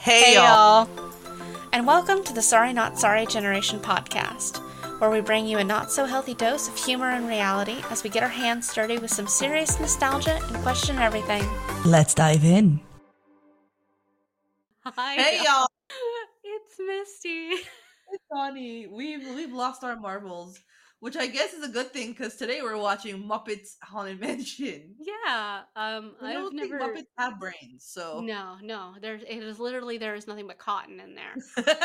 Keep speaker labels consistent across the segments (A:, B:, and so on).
A: Hey y'all! And welcome to the Sorry Not Sorry Generation podcast, where we bring you a not-so-healthy dose of humor and reality as we get our hands dirty with some serious nostalgia and question everything.
B: Let's dive in.
C: Hi.
D: Hey y'all!
C: It's Misty.
D: It's Connie. We've lost our marbles, which I guess is a good thing because today we're watching Muppets Haunted Mansion.
C: Yeah.
D: I don't think Muppets have brains, so
C: No. There is nothing but cotton in there.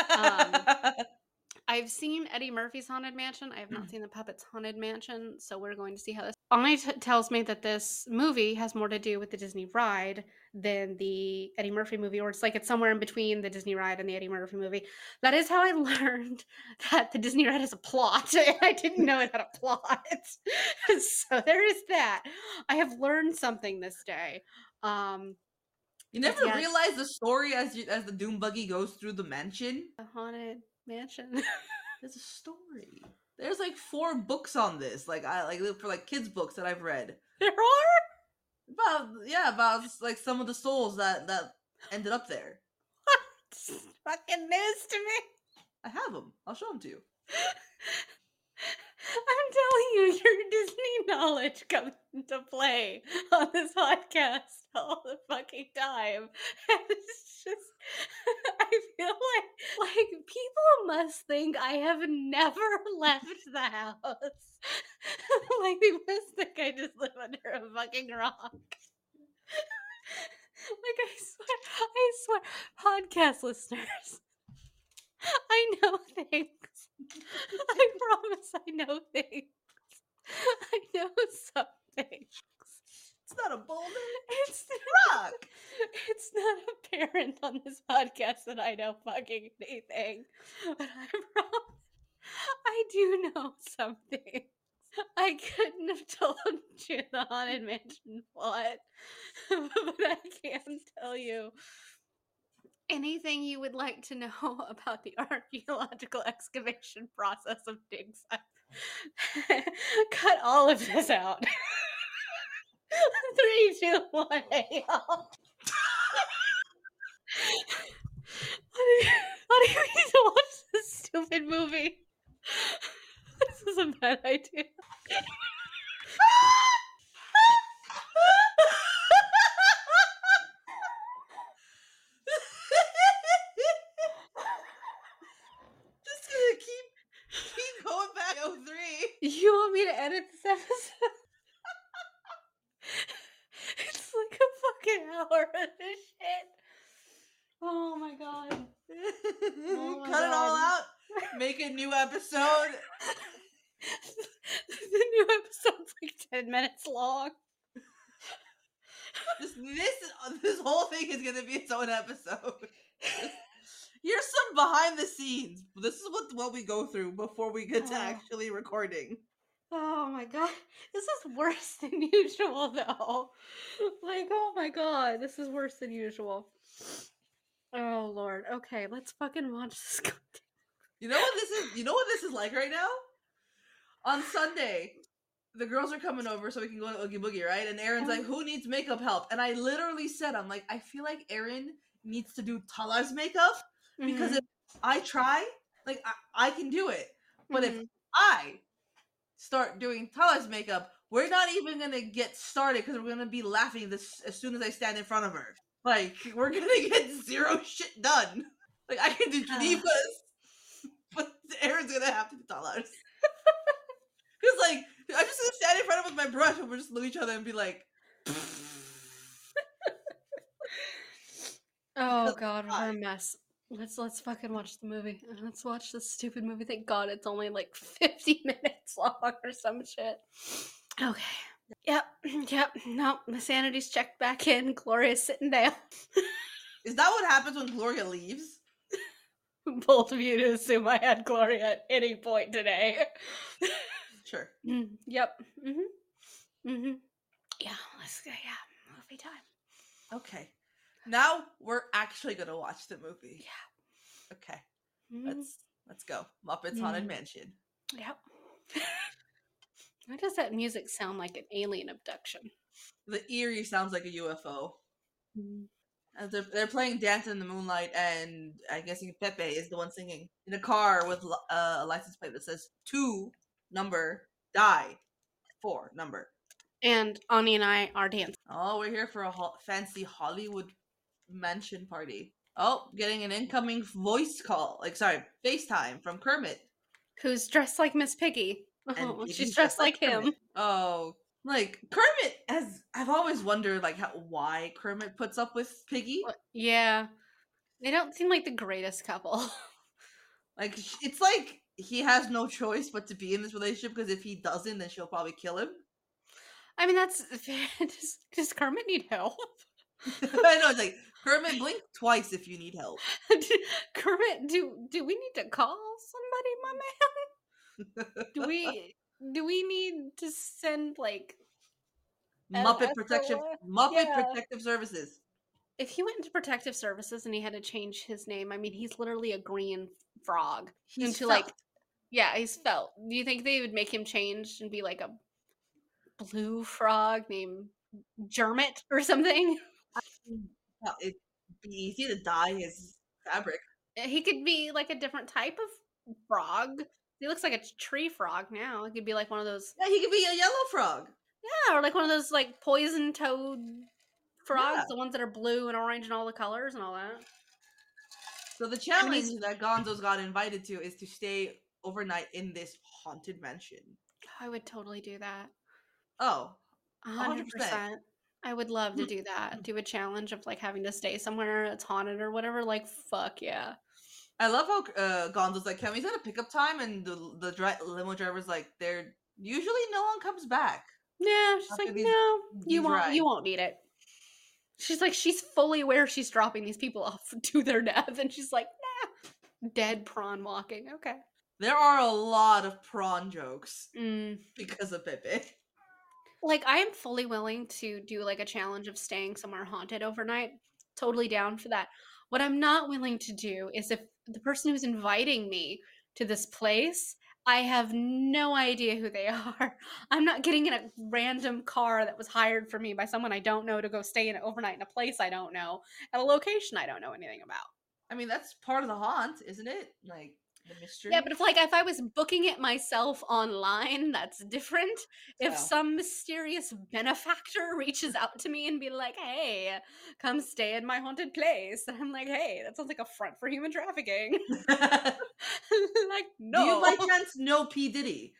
C: I've seen Eddie Murphy's Haunted Mansion. I have not seen the Puppets Haunted Mansion, so we're going to see how this. Only tells me that this movie has more to do with the Disney ride than the Eddie Murphy movie, or it's somewhere in between the Disney ride and the Eddie Murphy movie. That is how I learned that the Disney ride has a plot. I didn't know it had a plot. So there is that. I have learned something this day.
D: You never realize the story as the Doom Buggy goes through the mansion.
C: The Haunted Mansion.
D: There's a story. There's like 4 books on this. For kids books that I've read.
C: There are?
D: About like some of the souls that ended up there.
C: What? Fucking news to me.
D: I have them. I'll show them to you.
C: I'm telling you, your Disney knowledge comes into play on this podcast all the fucking time. And it's just, I feel like people must think I have never left the house. Like they must think I just live under a fucking rock. Like I swear, podcast listeners, I know things. I promise I know things. I know some things.
D: It's not a boulder.
C: It's
D: a rock.
C: It's not apparent on this podcast that I know fucking anything. But I promise I do know some things. I couldn't have told you the Haunted Mansion plot, but I can tell you anything you would like to know about the archaeological excavation process of Dig Site. Cut all of this out. 3, 2, 1, hey, y'all. How do you need to watch this stupid movie? This is a bad idea.
D: Just gonna keep going back. 03.
C: You want me to edit this episode? It's like a fucking hour of this shit. Oh my god.
D: Cut it all out. Make a new episode.
C: The new episode's like 10 minutes long.
D: This whole thing is gonna be its own episode. Here's some behind the scenes. This is what we go through before we get to actually recording.
C: Oh my god. This is worse than usual though. Like, oh my god, this is worse than usual. Oh lord. Okay, let's fucking watch this.
D: You know what this is like right now? On Sunday, the girls are coming over so we can go to Oogie Boogie, right? And Aaron's like, who needs makeup help? And I literally said, I'm like, I feel like Aaron needs to do Talar's makeup because if I try, like, I can do it. But if I start doing Talar's makeup, we're not even going to get started because we're going to be laughing as soon as I stand in front of her. Like, we're going to get zero shit done. Like, I can do Geneva's, but Aaron's going to have to do Talar's. Because, like, I'm just gonna stand in front of him with my brush and we'll just look at each other and be like,
C: oh god, we're a mess. Let's fucking watch the movie. Let's watch this stupid movie. Thank god it's only like 50 minutes long or some shit. Okay. Yep. Nope. My sanity's checked back in. Gloria's sitting down.
D: Is that what happens when Gloria leaves?
C: Bold of you to assume I had Gloria at any point today.
D: Sure.
C: Yep. Yeah, let's go. Yeah, movie time.
D: Okay. Now we're actually gonna watch the movie.
C: Yeah.
D: Okay. Let's go. Muppets Haunted Mansion.
C: Yep. Why does that music sound like an alien abduction?
D: The eerie sounds like a UFO. They're playing Dance in the Moonlight, and I'm guessing Pepe is the one singing in a car with a license plate that says 2 number die 4 number.
C: And Ani and I are dancing.
D: Oh, we're here for a fancy Hollywood mansion party. Oh, getting an incoming voice call. FaceTime from Kermit.
C: Who's dressed like Miss Piggy.
D: And
C: Oh,
D: he's
C: she's dressed like him.
D: Kermit. Oh, like Kermit I've always wondered why Kermit puts up with Piggy.
C: Yeah. They don't seem like the greatest couple.
D: Like, it's like he has no choice but to be in this relationship, because if he doesn't, then she'll probably kill him.
C: I mean, that's does Kermit need help?
D: I know, it's like, Kermit, blink twice if you need help.
C: Kermit, do we need to call somebody, my man? Do we need to send like
D: Muppet
C: Yeah.
D: Protective Services.
C: If he went into protective services and he had to change his name, I mean, he's literally a green frog.
D: He's
C: He's felt. Do you think they would make him change and be like a blue frog named Jermit or something?
D: It'd be easy to dye his fabric.
C: He could be like a different type of frog. He looks like a tree frog now. It could be like one of those.
D: Yeah, he could be a yellow frog.
C: Yeah, or like one of those like poison toad frogs,
D: Yeah.
C: the ones that are blue and orange and all the colors and all that.
D: So the challenge that Gonzo's got invited to is to stay overnight in this haunted mansion.
C: I would totally do that.
D: Oh,
C: 100%. I would love to do that. Do a challenge of like having to stay somewhere that's haunted or whatever. Like, fuck yeah.
D: I love how Gonzo's like, can we set a pickup time? And the limo driver's like, they're usually no one comes back.
C: Yeah, she's like, no, you won't need it. She's like, she's fully aware she's dropping these people off to their death, and she's like, nah, dead prawn walking. Okay.
D: There are a lot of prawn jokes
C: Mm.
D: because of Pepe.
C: Like, I am fully willing to do like a challenge of staying somewhere haunted overnight. Totally down for that. What I'm not willing to do is if the person who's inviting me to this place, I have no idea who they are. I'm not getting in a random car that was hired for me by someone I don't know to go stay in overnight in a place I don't know, at a location I don't know anything about.
D: I mean, that's part of the haunt, isn't it? Like, the mystery.
C: Yeah, but if I was booking it myself online, that's different. If some mysterious benefactor reaches out to me and be like, hey, come stay in my haunted place, and I'm like, hey, that sounds like a front for human trafficking. Like, no.
D: Do you by chance know P. Diddy?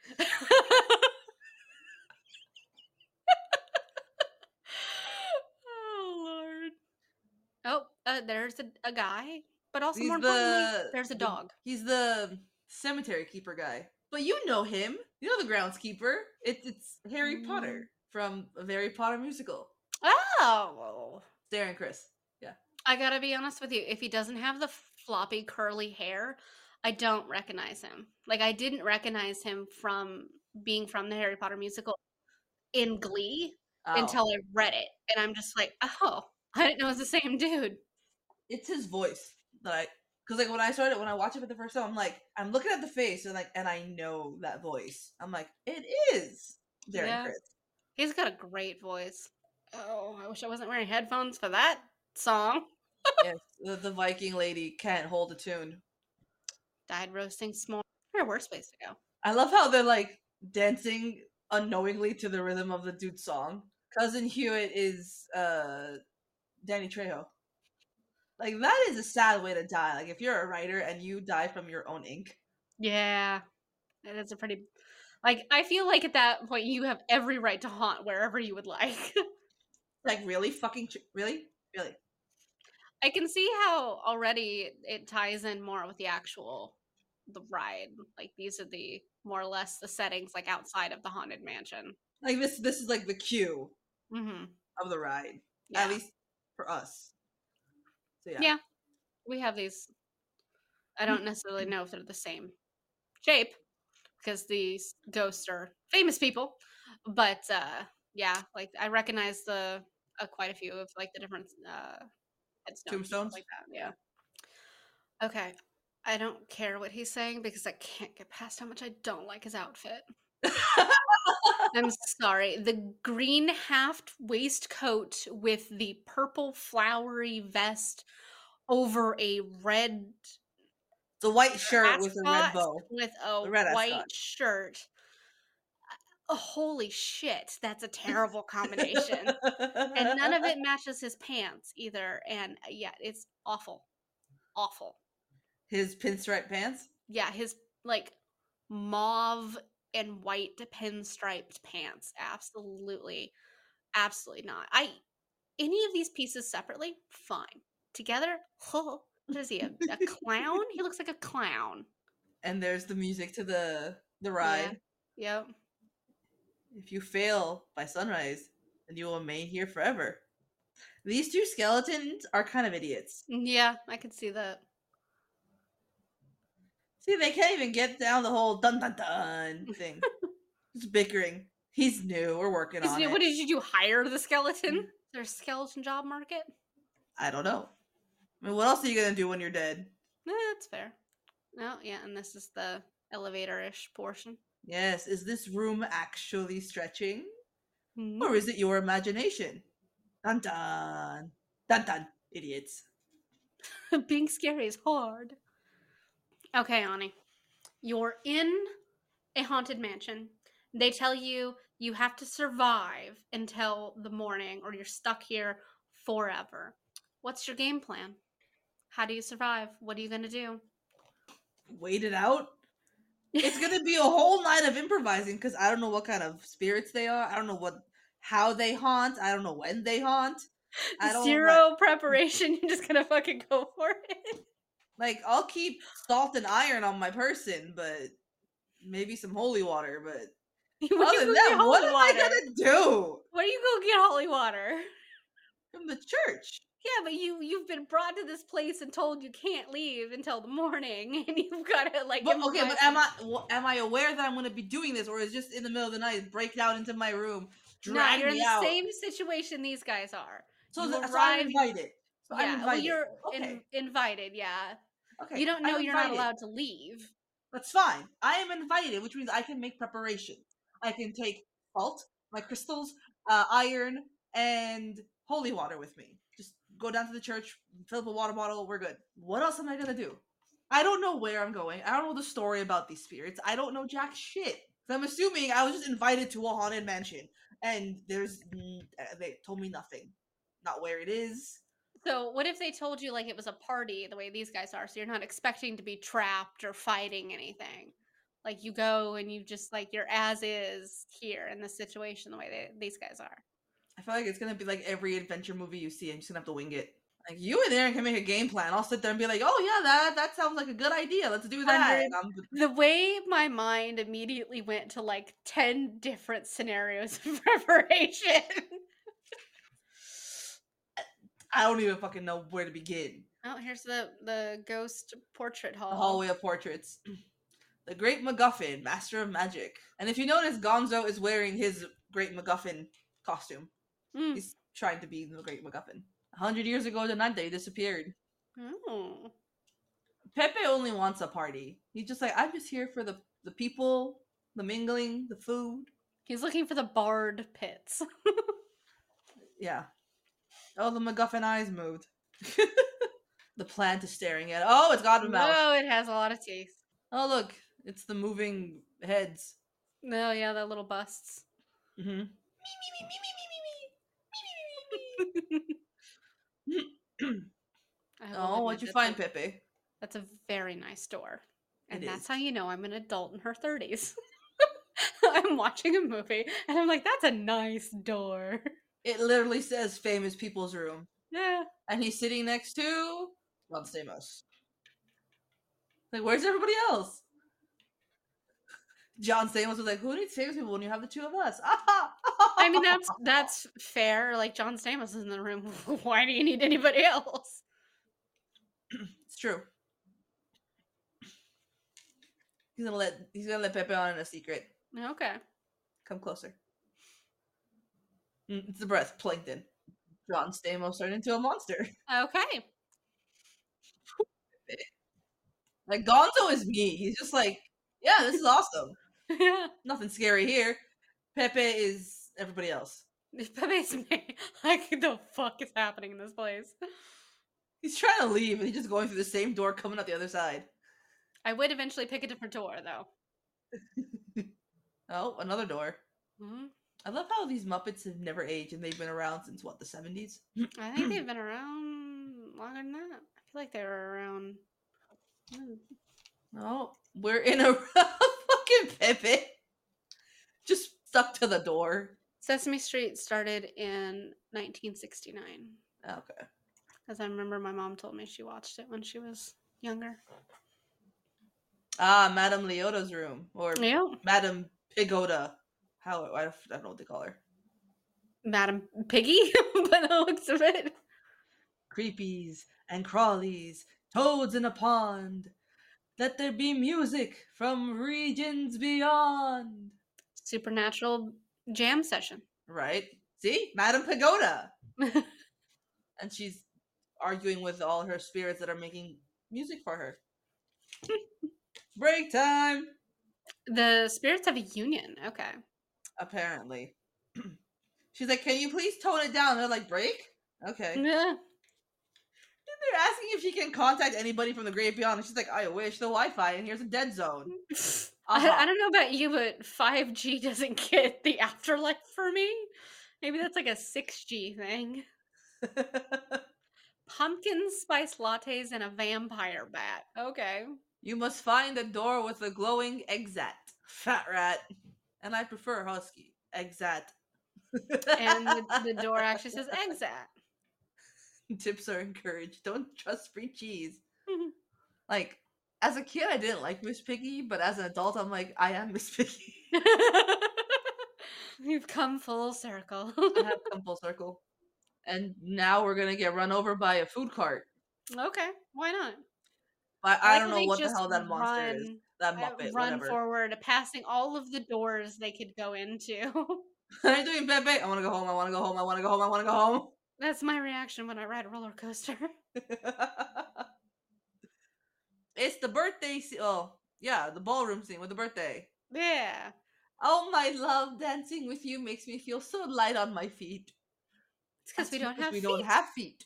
C: Oh, Lord. Oh, there's a guy. But also, more importantly, there's a dog.
D: He's the cemetery keeper guy. But you know him. You know the groundskeeper. It's Harry Potter from a Harry Potter musical.
C: Oh.
D: Darren Chris. Yeah.
C: I gotta be honest with you. If he doesn't have the floppy curly hair, I don't recognize him. Like, I didn't recognize him from being from the Harry Potter musical in Glee until I read it. And I'm just like, oh, I didn't know it was the same dude.
D: It's his voice. Because like when I watched it for the first time, I'm like, I'm looking at the face and I know that voice. I'm like, it is Darren Chris.
C: He's got a great voice. Oh, I wish I wasn't wearing headphones for that song.
D: Yes, the Viking lady can't hold a tune.
C: Died roasting s'more. Where worse place to go.
D: I love how they're like dancing unknowingly to the rhythm of the dude's song. Cousin Hewitt is Danny Trejo. Like, that is a sad way to die. Like, if you're a writer and you die from your own ink.
C: Yeah. That is a pretty... Like, I feel like at that point you have every right to haunt wherever you would like.
D: Like, really? Fucking... Really? Really?
C: I can see how already it ties in more with the ride. Like, these are the, more or less, the settings, like, outside of the haunted mansion.
D: Like, this is like the cue of the ride. Yeah. At least for us. So,
C: yeah, we have these. I don't necessarily know if they're the same shape because these ghosts are famous people, but yeah, like I recognize the quite a few of like the different headstones,
D: tombstones
C: like that. Yeah. Okay, I don't care what he's saying because I can't get past how much I don't like his outfit. I'm sorry. The green half waistcoat with the purple flowery vest over a red
D: The white shirt with a red
C: ascot
D: bow.
C: with a
D: The red ascot.
C: white shirt. Oh, holy shit, that's a terrible combination. And none of it matches his pants either. And yeah, it's awful. Awful.
D: His pinstripe pants.
C: Yeah, his like mauve and white pinstriped pants. Absolutely. Absolutely not. Any of these pieces separately, fine. Together, what is he? A clown? He looks like a clown.
D: And there's the music to the
C: Yeah.
D: ride.
C: Yep.
D: If you fail by sunrise, then you will remain here forever. These two skeletons are kind of idiots.
C: Yeah, I can see that.
D: See, they can't even get down the whole dun dun dun thing. Just bickering. He's new. We're working on it.
C: What did you do? Hire the skeleton? Is there a skeleton job market?
D: I don't know. I mean, what else are you gonna do when you're dead?
C: That's fair. Oh, yeah, and this is the elevator-ish portion.
D: Yes. Is this room actually stretching,
C: Mhm.
D: or is it your imagination? Dun dun dun dun. Idiots.
C: Being scary is hard. Okay, Ani. You're in a haunted mansion. They tell you you have to survive until the morning or you're stuck here forever. What's your game plan? How do you survive? What are you going to do?
D: Wait it out. It's gonna be a whole night of improvising because I don't know what kind of spirits they are. I don't know how they haunt. I don't know when they haunt. I don't
C: Zero preparation. You're just going to fucking go for it.
D: like. I'll keep salt and iron on my person, but maybe some holy water. But
C: What
D: other than that, what am I gonna do?
C: What are you going to get holy water?
D: From the church.
C: Yeah, but you've been brought to this place and told you can't leave until the morning, and you've got to like.
D: But okay, but
C: improvise
D: am I aware that I'm gonna be doing this, or is it just in the middle of the night break out into my room,
C: No,
D: drag
C: you're in
D: me
C: the
D: out?
C: same situation these guys are.
D: So,
C: You
D: so I'm
C: arrive-
D: invited. So I'm
C: Yeah, well,
D: invited.
C: you're
D: Okay.
C: invited. Yeah,
D: Okay.
C: you don't know
D: I'm
C: you're not
D: invited.
C: allowed to leave.
D: That's fine. I am invited, which means I can make preparation. I can take salt, my crystals, iron, and holy water with me. Just go down to the church, fill up a water bottle, we're good. What else am I gonna do? I don't know where I'm going. I don't know the story about these spirits. I don't know jack shit. So I'm assuming I was just invited to a haunted mansion, and they told me nothing. Not where it is.
C: So what if they told you like it was a party the way these guys are, so you're not expecting to be trapped or fighting anything? Like you go and you just like you're as is here in this situation the way these guys are.
D: I feel like it's gonna be like every adventure movie you see. I'm just gonna have to wing it. Like you and Aaron can make a game plan. I'll sit there and be like, "Oh yeah, that sounds like a good idea. Let's do that." And
C: The way my mind immediately went to like 10 different scenarios of preparation.
D: I don't even fucking know where to begin.
C: Oh, here's the ghost portrait hall.
D: The hallway of portraits. The Great MacGuffin, Master of Magic. And if you notice, Gonzo is wearing his Great MacGuffin costume.
C: Mm.
D: He's trying to be the Great MacGuffin. 100 years ago tonight, they disappeared.
C: Oh.
D: Pepe only wants a party. He's just like, I'm just here for the people, the mingling, the food.
C: He's looking for the barred pits.
D: Yeah. Oh, the MacGuffin eyes moved. The plant is staring at. Oh, it's got a mouth.
C: No, it has a lot of teeth.
D: Oh, look, it's the moving heads.
C: No, yeah, the little busts.
D: Mm-hmm. Oh, what'd you find, Pepe?
C: That's a very nice door. And
D: It
C: that's
D: is.
C: how you know I'm an adult in her 30s. I'm watching a movie and I'm like, that's a nice door.
D: It literally says famous people's room.
C: Yeah.
D: And he's sitting next to John Stamos. Like, where's everybody else? John Stamos was like, who needs famous people when you have the two of us?
C: I mean, that's fair. Like, John Stamos is in the room. Why do you need anybody else?
D: It's true. He's gonna let Pepe on in a secret.
C: Okay.
D: Come closer. It's the breath, plankton. John Stamos turned into a monster.
C: Okay.
D: Like, Gonzo is me. He's just like, yeah, this is awesome.
C: Yeah.
D: Nothing scary here. Pepe is everybody else.
C: Pepe's me. Like, the fuck is happening in this place?
D: He's trying to leave, and he's just going through the same door, coming out the other side.
C: I would eventually pick a different door, though.
D: Oh, another door.
C: Mhm.
D: I love how these Muppets have never aged, and they've been around since what, the 70s?
C: I think they've been around longer than that. I feel like they were around.
D: Oh, we're in a fucking Pepe. Just stuck to the door.
C: Sesame Street started in 1969.
D: Okay.
C: As I remember, my mom told me she watched it when she was younger.
D: Ah, Madame Leota's room. Or
C: Yeah.
D: Madame Pigoda. How, I don't know what they call her.
C: Madam Piggy, by the looks of it.
D: Creepies and crawlies, toads in a pond. Let there be music from regions beyond.
C: Supernatural jam session.
D: Right? See? Madame Pagoda. And she's arguing with all her spirits that are making music for her. Break time!
C: The spirits have a union. Okay.
D: Apparently. She's like, can you please tone it down? They're like, break? Okay.
C: Yeah.
D: They're asking if she can contact anybody from the great beyond. And she's like, I wish the Wi-Fi, and here's a dead zone.
C: I don't know about you, but 5G doesn't get the afterlife for me. Maybe that's like a 6G thing. Pumpkin spice lattes and a vampire bat. Okay.
D: You must find a door with a glowing exat. Fat rat. And I prefer husky. Exat.
C: And the door actually says exat.
D: Tips are encouraged. Don't trust free cheese. Like, as a kid, I didn't like Miss Piggy, but as an adult, I'm like, I am Miss Piggy.
C: You've come full circle.
D: I have come full circle. And now we're gonna get run over by a food cart.
C: Okay, why not?
D: I don't know what the hell that monster is. That Muppet,
C: run
D: whatever.
C: forward, passing all of the doors they could go into.
D: How you doing, Pepe? I want to go home. I want to go home. I want to go home. I want to go home.
C: That's my reaction when I ride a roller coaster.
D: It's the birthday scene. Oh, yeah, the ballroom scene with the birthday.
C: Yeah.
D: Oh, my love, dancing with you makes me feel so light on my feet.
C: It's because we don't have
D: we
C: feet.
D: don't have feet.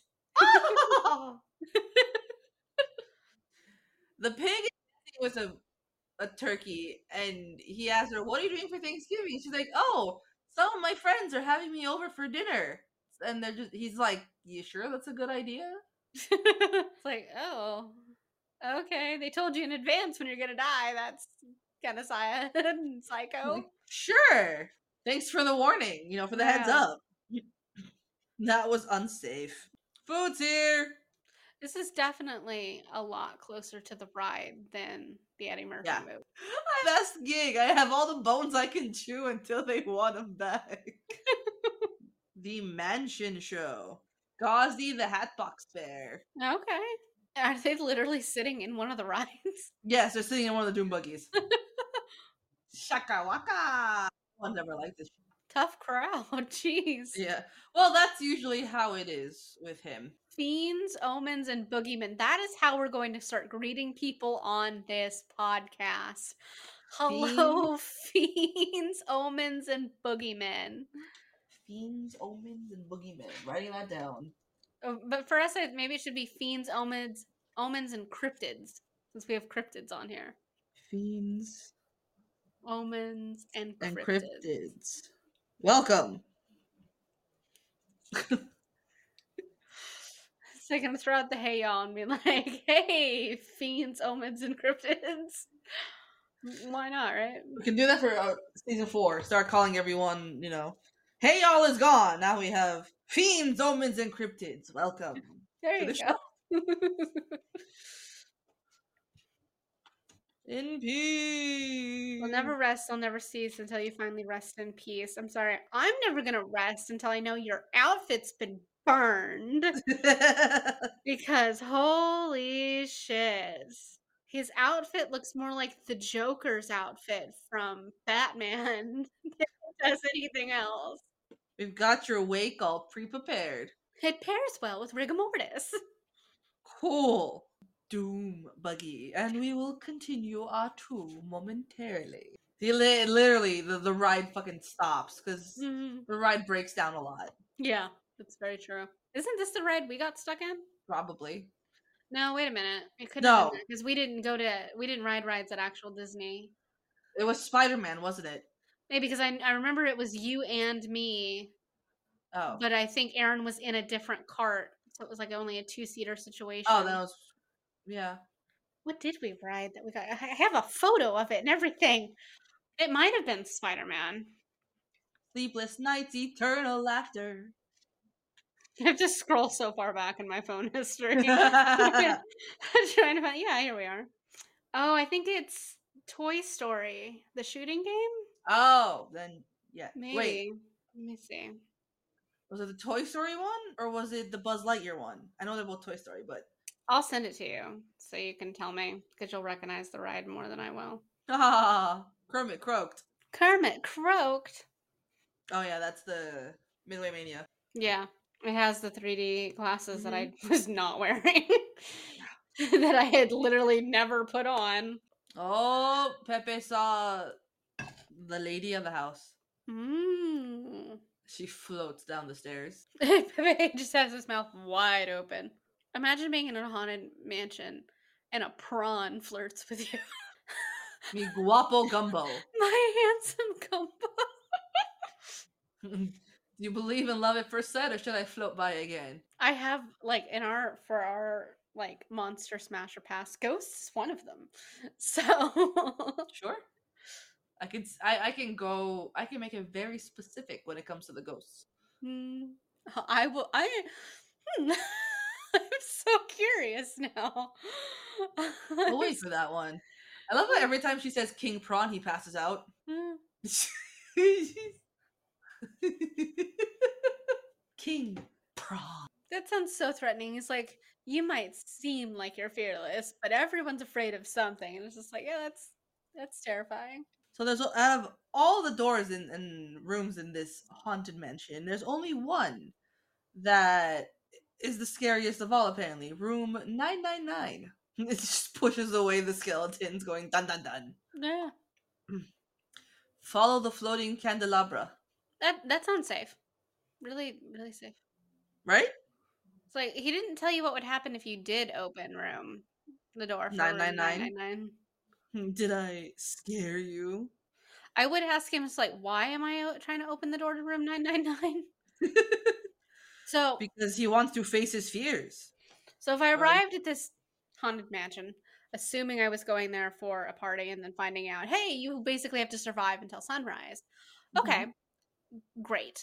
D: The pig is dancing with a turkey, and he asks her, "What are you doing for Thanksgiving?" She's like, "Oh, some of my friends are having me over for dinner." And he's like, "You sure that's a good idea?"
C: It's like, oh, okay. They told you in advance when you're gonna die. That's kind of psycho.
D: Like, sure. Thanks for the warning. For the heads
C: Yeah.
D: up. That was unsafe. Food's here.
C: This is definitely a lot closer to the ride than the Eddie Murphy
D: Yeah.
C: movie.
D: Best gig. I have all the bones I can chew until they want them back. The Mansion Show. Gauzy the Hatbox Bear.
C: Okay. Are they literally sitting in one of the rides?
D: Yes, they're sitting in one of the doom buggies. Shaka waka. One never liked this.
C: Tough crowd. Jeez.
D: Yeah. Well, that's usually how it is with him.
C: Fiends, omens, and boogeymen. That is how we're going to start greeting people on this podcast. Hello, fiends, omens, and boogeymen.
D: Fiends, omens, and boogeymen. Writing that down.
C: But for us, maybe it should be fiends, omens, and cryptids, since we have cryptids on here.
D: Fiends,
C: omens, and cryptids.
D: cryptids. Welcome.
C: So I'm gonna throw out the hey y'all and be like, hey, fiends, omens, and cryptids. Why not, right?
D: We can do that for season 4. Start calling everyone, hey y'all is gone. Now we have fiends, omens, and cryptids. Welcome.
C: There you go.
D: In peace.
C: We'll never rest, I'll never cease until you finally rest in peace. I'm sorry, I'm never gonna rest until I know your outfit's been burned. Because holy shit. His outfit looks more like the Joker's outfit from Batman than it does anything else.
D: We've got your wake all pre-prepared.
C: It pairs well with rigor mortis.
D: Cool. Doom buggy. And we will continue our tour momentarily. Literally, the ride fucking stops because
C: Mhm.
D: the ride breaks down a lot.
C: Yeah, that's very true. Isn't this the ride we got stuck in?
D: Probably.
C: No, wait a minute. It couldn't have been
D: No,
C: that because we didn't ride rides at actual Disney.
D: it was Spider-Man, wasn't it?
C: Maybe because I remember it was you and me,
D: Oh.
C: but I think Aaron was in a different cart, so it was like only a 2-seater
D: Oh,
C: situation.
D: that was yeah.
C: What did we ride that we got? I have a photo of it and everything. It might have been Spider-Man.
D: Sleepless nights, eternal laughter.
C: I have to scroll so far back in my phone history. Trying to find. Yeah, here we are. Oh, I think it's Toy Story, the shooting game.
D: Oh, then yeah. Wait,
C: Maybe. Let me see.
D: was it the Toy Story one or was it the Buzz Lightyear one? I know they're both Toy Story, but
C: I'll send it to you so you can tell me because you'll recognize the ride more than I will.
D: Kermit croaked.
C: Kermit croaked.
D: Oh yeah, that's the Midway Mania.
C: Yeah, it has the 3D glasses that I
D: Mhm.
C: was not wearing. That I had literally never put on.
D: Oh, Pepe saw the lady of the house.
C: Mm.
D: She floats down the stairs.
C: Pepe just has his mouth wide open. Imagine being in a haunted mansion and a prawn flirts with you.
D: Mi guapo gumbo.
C: My handsome gumbo.
D: Do you believe in love at first sight, or should I float by again?
C: I have like for our like Monster Smasher Pass, Ghosts is one of them. So
D: Sure. I can go. I can make it very specific when it comes to the ghosts.
C: Hmm, I will. Hmm, I'm so curious now.
D: We'll wait for that one. I love that every time she says King Prawn, he passes out. King Prawn.
C: That sounds so threatening. He's like, you might seem like you're fearless, but everyone's afraid of something, and it's just like, yeah, that's terrifying.
D: So there's out of all the doors and rooms in this haunted mansion, there's only one that is the scariest of all. Apparently, room 999. It just pushes away the skeletons, going dun dun dun.
C: Yeah,
D: Follow the floating candelabra.
C: that sounds safe. Really, really safe.
D: Right?
C: It's like he didn't tell you what would happen if you did open the door for room
D: 999.
C: 999.
D: Did I scare you?
C: I would ask him, it's like, why am I trying to open the door to room 999? So,
D: Because he wants to face his fears.
C: so if I
D: Or-
C: arrived at this haunted mansion, assuming I was going there for a party and then finding out, hey, you basically have to survive until sunrise. Okay, great.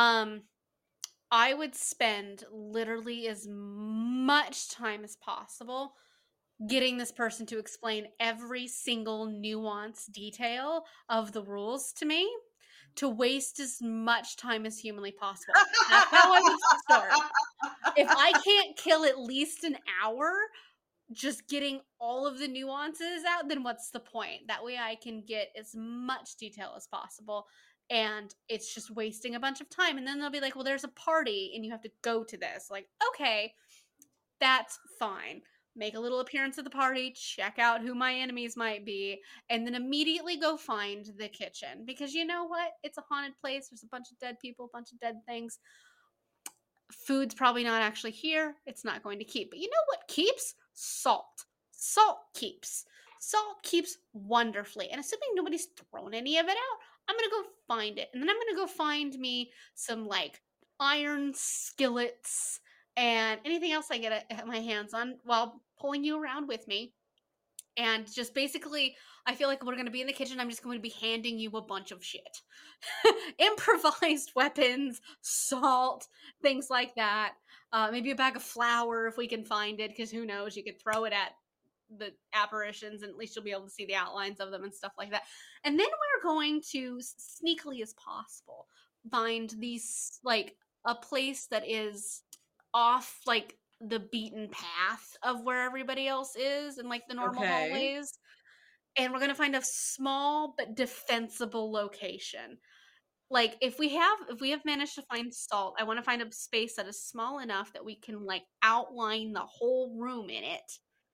C: I would spend literally as much time as possible getting this person to explain every single nuance detail of the rules to me to waste as much time as humanly possible. That's how I would start. If I can't kill at least an hour just getting all of the nuances out, then what's the point? That way I can get as much detail as possible. And it's just wasting a bunch of time. And then they'll be like, well, there's a party and you have to go to this. Like, okay, that's fine. Make a little appearance at the party, check out who my enemies might be, and then immediately go find the kitchen. Because you know what? It's a haunted place. There's a bunch of dead people, a bunch of dead things. Food's probably not actually here. It's not going to keep. But you know what keeps? Salt. Salt keeps. Salt keeps wonderfully. And assuming nobody's thrown any of it out, I'm going to go find it. And then I'm going to go find me some like iron skillets and anything else I get my hands on while pulling you around with me. And just basically, I feel like we're going to be in the kitchen. I'm just going to be handing you a bunch of shit. Improvised weapons, salt, things like that. Maybe a bag of flour if we can find it, because who knows? You could throw it at the apparitions and at least you'll be able to see the outlines of them and stuff like that. And then we're going to, sneakily as possible, find these, like, a place that is off, like, the beaten path of where everybody else is and like the normal hallways, and we're gonna find a small but defensible location. Like if we have managed to find salt, I want to find a space that is small enough that we can like outline the whole room in it,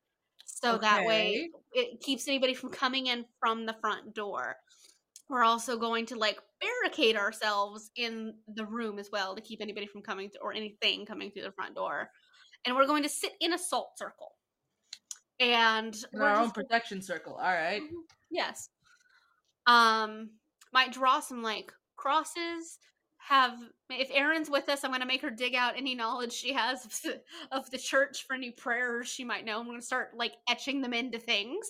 C: So that way
D: Okay.
C: it keeps anybody from coming in from the front door. We're also going to like barricade ourselves in the room as well to keep anybody from coming to, or anything coming through the front door. And we're going to sit in a salt circle. And
D: In
C: we're
D: our own
C: just
D: protection circle. All right.
C: yes. Might draw some like crosses. If Erin's with us, I'm gonna make her dig out any knowledge she has of the church for any prayers she might know. I'm gonna start like etching them into things.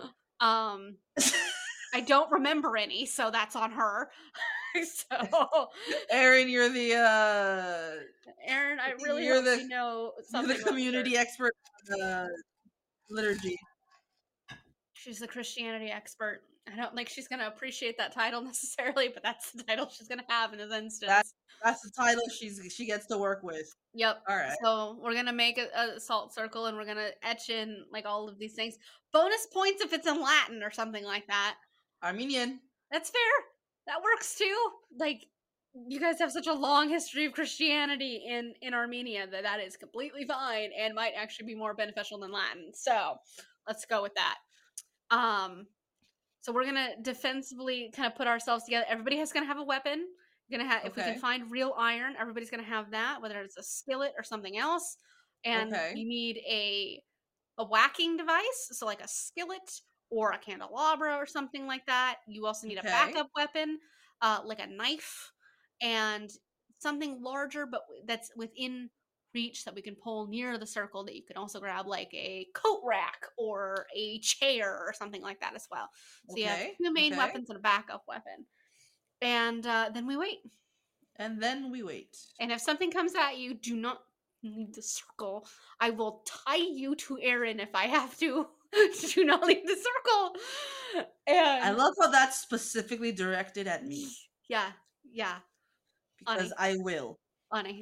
C: I don't remember any, so that's on her. So
D: Erin, you're the
C: Erin, I really
D: you're
C: hope
D: the
C: you know
D: you're
C: something
D: the
C: about
D: community
C: church.
D: expert on liturgy.
C: She's the Christianity expert. I don't think she's gonna appreciate that title necessarily, but that's the title she's gonna have in this instance.
D: That's the title she gets to work with.
C: Yep.
D: All right.
C: So we're gonna make a salt circle and we're gonna etch in like all of these things. Bonus points if it's in Latin or something like that.
D: Armenian.
C: That's fair. That works too. Like you guys have such a long history of Christianity in Armenia that is completely fine and might actually be more beneficial than Latin. So let's go with that. So we're gonna defensively kind of put ourselves together. Everybody is gonna have a weapon. You're gonna have if we can
D: Okay.
C: find real iron, everybody's gonna have that, whether it's a skillet or something else. And
D: Okay.
C: you need a whacking device, so like a skillet or a candelabra or something like that. You also need a
D: Okay.
C: backup weapon, like a knife and something larger, but that's within reach that we can pull near the circle that you can also grab, like a coat rack or a chair or something like that as well. So you have
D: Okay.
C: two main
D: Okay.
C: weapons and a backup weapon. And then we wait.
D: And then we wait.
C: And if something comes at you, do not leave the circle. I will tie you to Erin if I have to. Do not leave the circle. And
D: I love how that's specifically directed at me
C: yeah, yeah.
D: because I will.
C: Ani.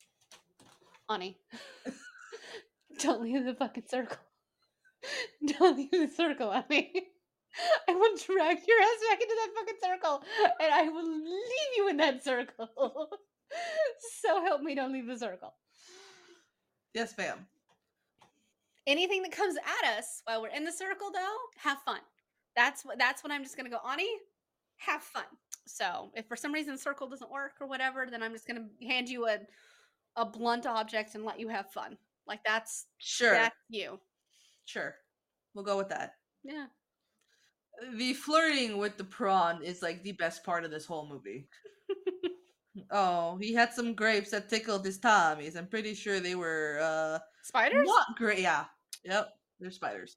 C: Don't leave the fucking circle. Don't leave the circle, Ani. I will drag your ass back into that fucking circle and I will leave you in that circle. So help me, don't leave the circle.
D: Yes, ma'am.
C: Anything that comes at us while we're in the circle, though, have fun. That's what I'm just gonna go, Ani, have fun. So if for some reason the circle doesn't work or whatever, then I'm just gonna hand you a blunt object and let you have fun. Like that's you.
D: Sure. We'll go with that.
C: Yeah.
D: The flirting with the prawn is like the best part of this whole movie. Oh, he had some grapes that tickled his tummies. I'm pretty sure they were
C: Spiders?
D: not great. Yeah. Yep. They're spiders.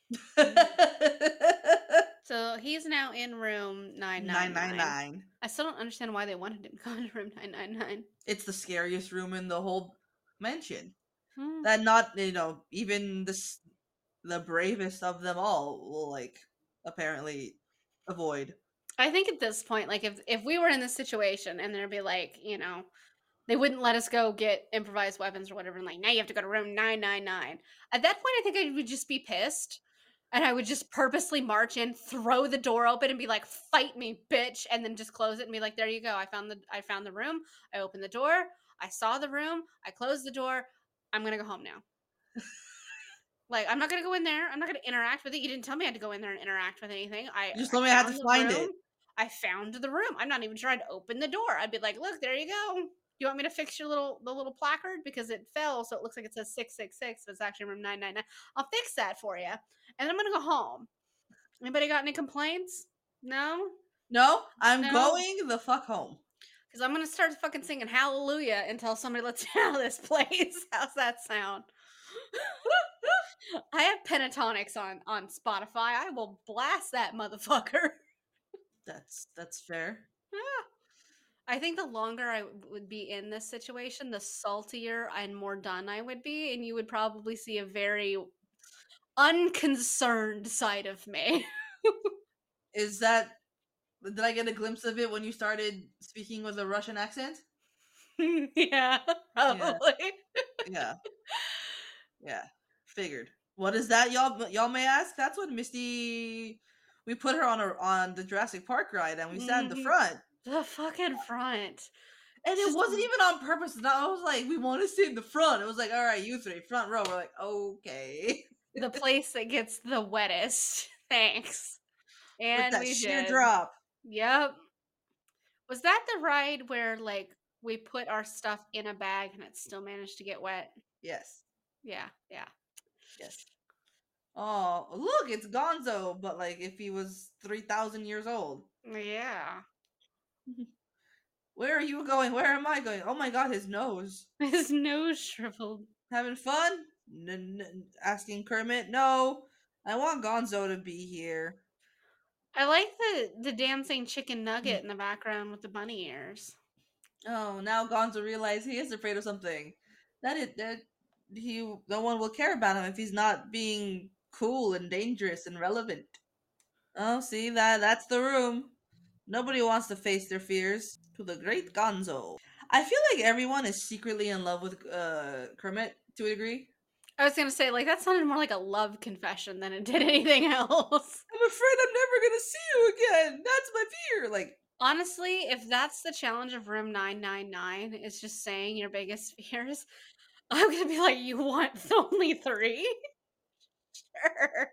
C: So he's now in room 999.
D: 999.
C: I still don't understand why they wanted him to go into room 999.
D: It's the scariest room in the whole mansion.
C: Hmm.
D: That not, even the bravest of them all will like apparently avoid.
C: I think at this point, like if we were in this situation and there'd be like, they wouldn't let us go get improvised weapons or whatever, and like now you have to go to room 999. At that point, I think I would just be pissed, and I would just purposely march in, throw the door open, and be like, "Fight me, bitch!" and then just close it and be like, "There you go. I found the room. I opened the door. I saw the room. I closed the door. I'm gonna go home now." Like, I'm not gonna go in there. I'm not gonna interact with it. You didn't tell me I had to go in there and interact with anything.
D: You just told me I had to find it.
C: I found the room. I'm not even trying to open the door. I'd be like, "Look, there you go. You want me to fix your the little placard because it fell, so it looks like it says 666, but it's actually room 999. I'll fix that for you, and then I'm gonna go home." Anybody got any complaints? No.
D: No, I'm going the fuck home.
C: Because I'm gonna start fucking singing Hallelujah until somebody lets me out of this place. How's that sound? I have Pentatonics on Spotify. I will blast that motherfucker.
D: That's fair.
C: Yeah. I think the longer I would be in this situation, the saltier and more done I would be, and you would probably see a very unconcerned side of me.
D: Did I get a glimpse of it when you started speaking with a Russian accent?
C: Yeah, probably.
D: Yeah. Yeah. Figured. What is that, y'all may ask? That's what Misty. We put her on the Jurassic Park ride, and we sat in the front.
C: The fucking front.
D: And it wasn't even on purpose. I was like, we want to sit in the front. It was like, all right, you three, front row. We're like, okay.
C: the place that gets the wettest. Thanks.
D: With
C: And
D: that
C: we
D: sheer
C: did.
D: drop.
C: Yep. Was that the ride where like we put our stuff in a bag and it still managed to get wet?
D: Yes.
C: Yeah.
D: Yes. Oh, look, it's Gonzo, but like if he was 3,000 years old.
C: Yeah.
D: Where are you going? Where am I going? Oh my god, his nose.
C: His nose shriveled.
D: Having fun? Asking Kermit? No. I want Gonzo to be here.
C: I like the dancing chicken nugget in the background with the bunny ears.
D: Oh, now Gonzo realizes he is afraid of something. That no one will care about him if he's not being cool and dangerous and relevant. Oh, see that's the room. Nobody wants to face their fears. To the great Gonzo. I feel like everyone is secretly in love with Kermit to a degree.
C: I was gonna say, like, that sounded more like a love confession than it did anything else.
D: I'm afraid I'm never gonna see you again. That's my fear. Like,
C: Honestly, if that's the challenge of room 999, is just saying your biggest fears, I'm gonna be like, you want only 3? Sure.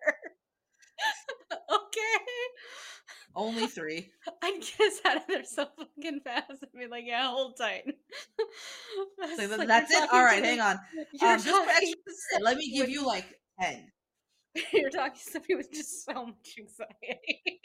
C: Okay.
D: only 3.
C: I'd get us out of there so fucking fast. I'd be like, yeah, hold tight.
D: So
C: It's like
D: that's
C: you're
D: it.
C: talking
D: All
C: to
D: right,
C: me-
D: hang on.
C: You're
D: Just for extra
C: talking
D: credit, let me give you like 10.
C: You're talking to somebody with just so much anxiety.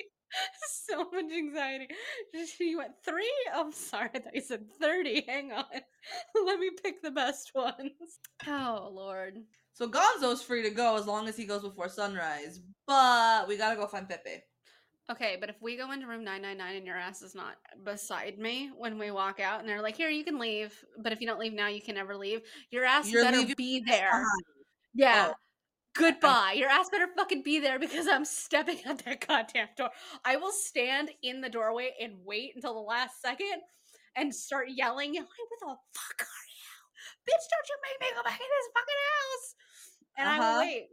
C: So much anxiety. Just, you went 3? Oh, I'm sorry. I thought you said 30. Hang on. Let me pick the best ones. Oh, Lord.
D: So Gonzo's free to go as long as he goes before sunrise. But we gotta go find Pepe.
C: Okay, but if we go into room 999 and your ass is not beside me when we walk out and they're like, here, you can leave, but if you don't leave now, you can never leave, your ass
D: You're
C: better
D: leaving
C: be there.
D: behind.
C: Yeah.
D: Oh.
C: Goodbye. Your ass better fucking be there because I'm stepping out that goddamn door. I will stand in the doorway and wait until the last second and start yelling, like, what the fuck are you? Bitch, don't you make me go back in this fucking house. And I will wait.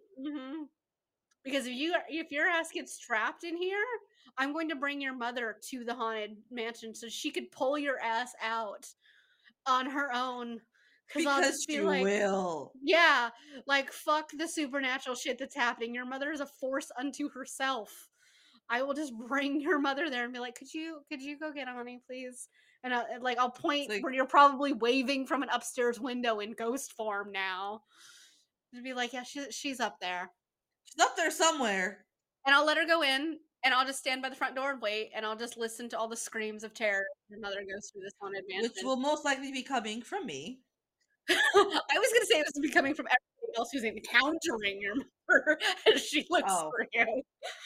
C: Because if your ass gets trapped in here, I'm going to bring your mother to the haunted mansion so she could pull your ass out on her own. I'll
D: Because
C: just be
D: she
C: like,
D: will.
C: yeah, like fuck the supernatural shit that's happening. Your mother is a force unto herself. I will just bring your mother there and be like, could you go get Ani, please? And I'll point
D: Like,
C: where you're probably waving from an upstairs window in ghost form now. And be like, yeah, she's up there.
D: she's up there somewhere.
C: And I'll let her go in, and I'll just stand by the front door and wait, and I'll just listen to all the screams of terror as your mother goes through this haunted mansion.
D: Which will most likely be coming from me.
C: I was gonna say it was coming from everybody else who's encountering your mother as she looks for you,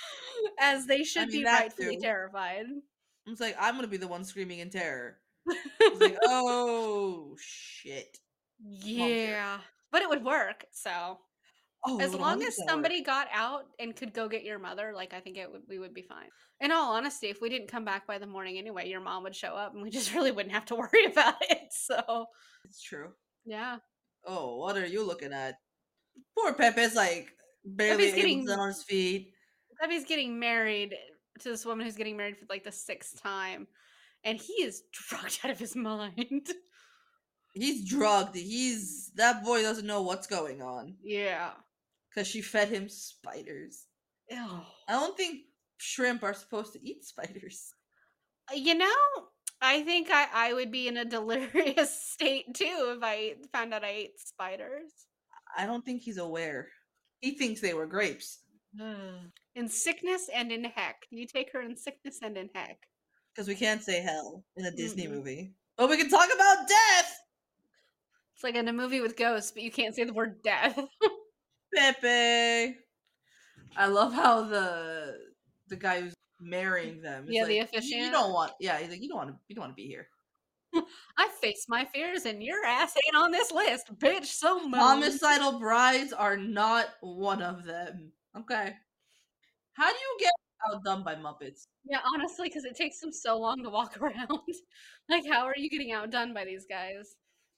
C: as they should be rightfully terrified.
D: It's like, I'm gonna be the one screaming in terror. It's like, oh shit.
C: Yeah, but it would work. So as long as somebody got out and could go get your mother, like I think we would be fine. In all honesty, if we didn't come back by the morning anyway, your mom would show up, and we just really wouldn't have to worry about it. So
D: it's true.
C: Yeah.
D: Oh, what are you looking at? Poor Pepe's like barely able to stand on his feet.
C: Pepe's getting married to this woman who's getting married for like the 6th time, and he is drugged out of his mind.
D: He's drugged. That boy doesn't know what's going on.
C: Yeah.
D: Because she fed him spiders.
C: Ew.
D: I don't think shrimp are supposed to eat spiders.
C: You know, I think I would be in a delirious state too if I found out I ate spiders.
D: I don't think he's aware. He thinks they were grapes.
C: In sickness and in heck. You take her in sickness and in heck.
D: Because we can't say hell in a Disney movie. But we can talk about death!
C: It's like in a movie with ghosts, but you can't say the word death.
D: Pepe! I love how the guy who's marrying them is
C: the
D: like,
C: officiant.
D: You don't want he's like, you don't want to be here.
C: I face my fears and your ass ain't on this list, bitch. So moan.
D: Homicidal brides are not one of them. Okay. How do you get outdone by Muppets?
C: Yeah, honestly, because it takes them so long to walk around. Like, how are you getting outdone by these guys?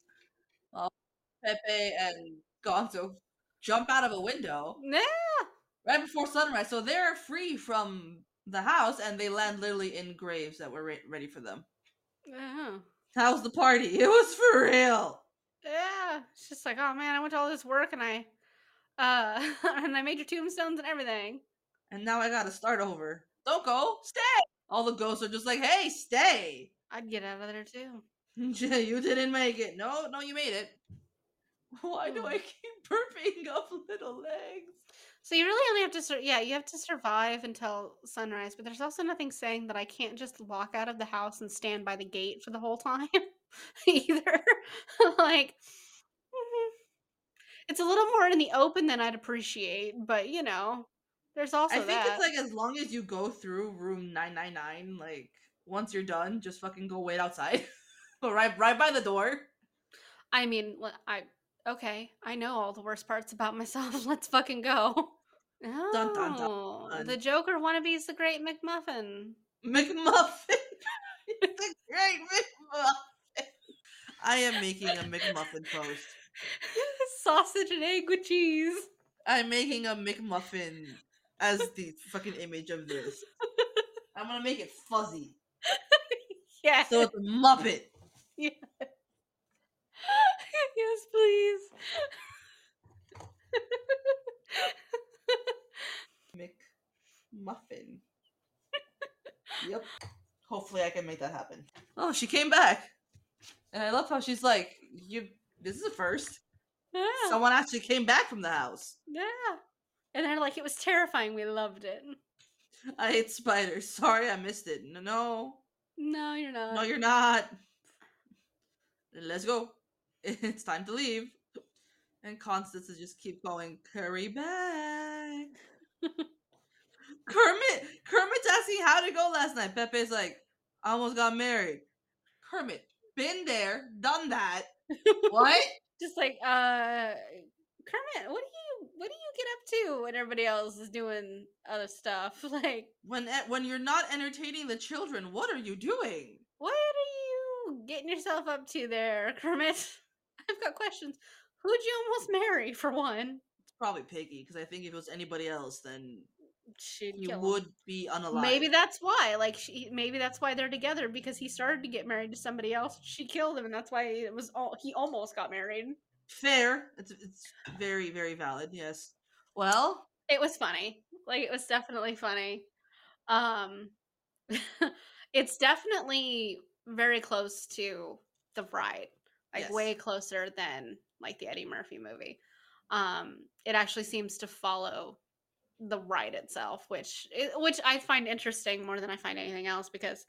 D: Pepe and Gonzo jump out of a window.
C: Yeah.
D: Right before sunrise. So they're free from the house and they land literally in graves that were ready for them. How's the party? It was for real.
C: Yeah. It's just like, oh man, I went to all this work and I And I made your tombstones and everything.
D: And now I gotta start over. Don't go. Stay. All the ghosts are just like, hey, stay.
C: I'd get out of there too.
D: You didn't make it. No, you made it. Why do
C: Hmm.
D: I keep burping up little legs?
C: So you really only have to you have to survive until sunrise, but there's also nothing saying that I can't just walk out of the house and stand by the gate for the whole time either. Like mhm. It's a little more in the open than I'd appreciate, but there's
D: I
C: also
D: think it's
C: that.
D: like as long as you go through room 999, like once you're done, just fucking go wait outside. But right by the door.
C: I mean, okay, I know all the worst parts about myself. Let's fucking go.
D: Dun dun dun.
C: Oh, the Joker wannabe's the Great McMuffin.
D: McMuffin. It's a great McMuffin. I am making a McMuffin post.
C: Sausage and egg with cheese.
D: I'm making a McMuffin as the fucking image of this. I'm gonna make it fuzzy.
C: Yeah.
D: So it's a Muppet.
C: Yeah. Yes, please.
D: McMuffin. Yep. Hopefully I can make that happen. Oh, she came back. And I love how she's like, this is a first.
C: Yeah.
D: Someone actually came back from the house.
C: Yeah. And they're like, it was terrifying. We loved it.
D: I hate spiders. Sorry I missed it. No,
C: No, you're not.
D: you're not. Let's go. It's time to leave. And Constance just keep going, Curry back. Kermit's asking how to go last night. Pepe's like, I almost got married. Kermit, been there, done that. What?
C: Just like, Kermit, what do you get up to when everybody else is doing other stuff? Like,
D: When you're not entertaining the children, what are you doing?
C: what are you getting yourself up to there, Kermit? I've got questions. Who'd you almost marry, for one?
D: It's probably Piggy, because I think if it was anybody else, then
C: She'd
D: he
C: kill him.
D: would be unalive.
C: Maybe that's why. Like, maybe that's why they're together, because he started to get married to somebody else. She killed him, and that's why he almost got married.
D: Fair. It's very, very valid. Yes. Well,
C: It was funny. Like, it was definitely funny. It's definitely very close to The Bride. Like,
D: yes.
C: way closer than like the Eddie Murphy movie. It actually seems to follow the ride itself, which I find interesting more than I find anything else, because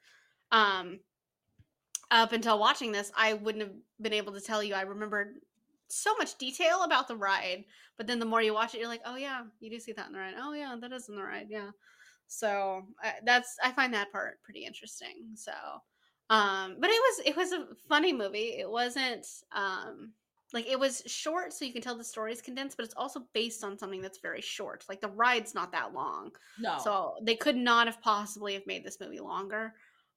C: up until watching this, I wouldn't have been able to tell you. I remembered so much detail about the ride, but then the more you watch it, you're like, oh yeah, you do see that in the ride. Oh yeah, that is in the ride. Yeah. So I find that part pretty interesting. So, but it was a funny movie. It wasn't like, it was short, so you can tell the story's condensed, but it's also based on something that's very short. Like, the ride's not that long,
D: No.
C: so they could not have possibly have made this movie longer.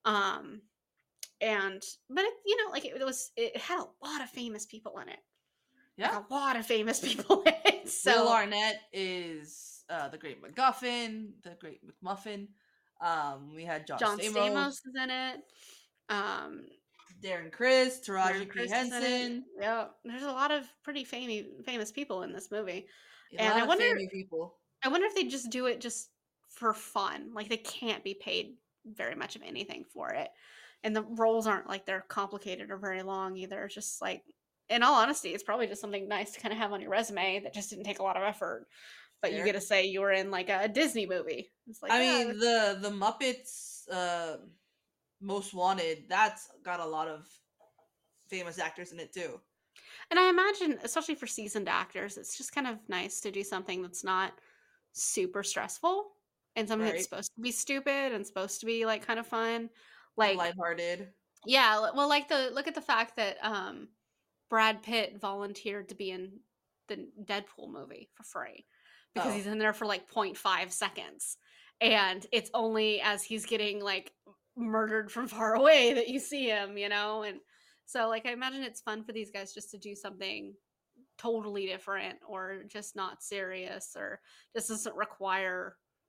C: But it had a lot of famous people in it.
D: Yeah.
C: Like, a lot of famous people in it. So
D: Will Arnett is the Great MacGuffin, the Great McMuffin. We had John
C: Stamos is in it.
D: Darren Criss, Taraji
C: Darren
D: P.
C: Criss is in it.
D: Henson.
C: Yeah, there's a lot of pretty famous people in this movie.
D: A lot of famous people.
C: I wonder if they just do it just for fun. Like, they can't be paid very much of anything for it. And the roles aren't like they're complicated or very long either. It's just like, in all honesty, it's probably just something nice to kind of have on your resume that just didn't take a lot of effort. But you get to say you were in like a Disney movie. It's like,
D: I mean, the Muppets Most Wanted, that's got a lot of famous actors in it too.
C: And I imagine, especially for seasoned actors, it's just kind of nice to do something that's not super stressful and something that's supposed to be stupid and supposed to be like kind of fun, like
D: lighthearted.
C: Yeah, well, like look at the fact that Brad Pitt volunteered to be in the Deadpool movie for free because he's in there for like 0.5 seconds, and it's only as he's getting like murdered from far away that you see him, and so like I imagine it's fun for these guys just to do something totally different or just not serious or just doesn't require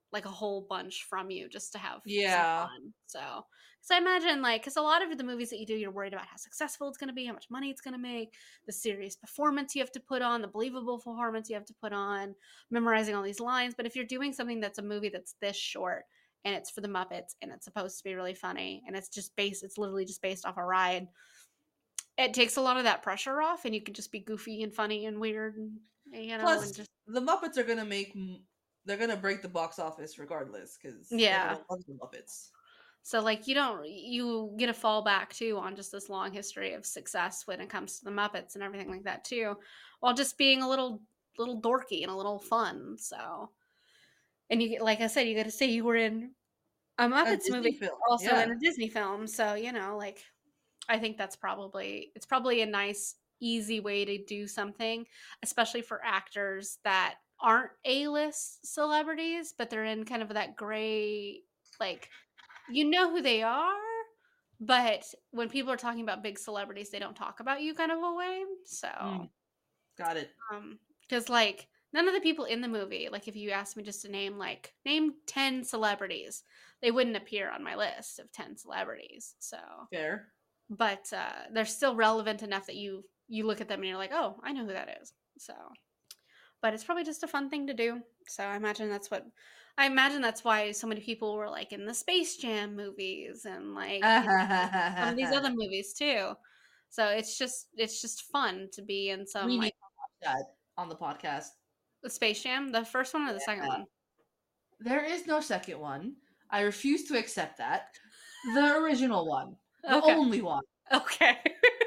C: like a whole bunch from you just to have some
D: Yeah.
C: fun. So I imagine like, because a lot of the movies that you do, you're worried about how successful it's going to be, how much money it's going to make, the serious performance you have to put on, the believable performance you have to put on, memorizing all these lines. But if you're doing something that's a movie that's this short and it's for the Muppets and it's supposed to be really funny and it's literally just based off a ride, it takes a lot of that pressure off and you can just be goofy and funny and weird and,
D: Plus,
C: and just,
D: the Muppets are gonna they're gonna break the box office regardless because
C: yeah.
D: everyone loves the Muppets.
C: So like you get a fallback too on just this long history of success when it comes to the Muppets and everything like that too, while just being a little dorky and a little fun. So, and you get, like I said, you got to say you were in a
D: A
C: Muppets
D: Disney
C: movie,
D: film,
C: also in
D: yeah.
C: a Disney film. So like I think it's probably a nice easy way to do something, especially for actors that aren't A-list celebrities, but they're in kind of that gray, like, you know who they are, but when people are talking about big celebrities, they don't talk about you kind of a way. So,
D: Got it.
C: because like none of the people in the movie, like if you asked me just to name 10 celebrities, they wouldn't appear on my list of 10 celebrities. So,
D: Fair.
C: but they're still relevant enough that you look at them and you're like, oh, I know who that is. So, but it's probably just a fun thing to do. So I imagine that's why so many people were like in the Space Jam movies and like some of these other movies too. So it's just fun to be in some
D: We need
C: like
D: to watch that on the podcast.
C: the Space Jam, the first one or the second one.
D: There is no second one. I refuse to accept that. The original one. The
C: Okay.
D: only one.
C: Okay.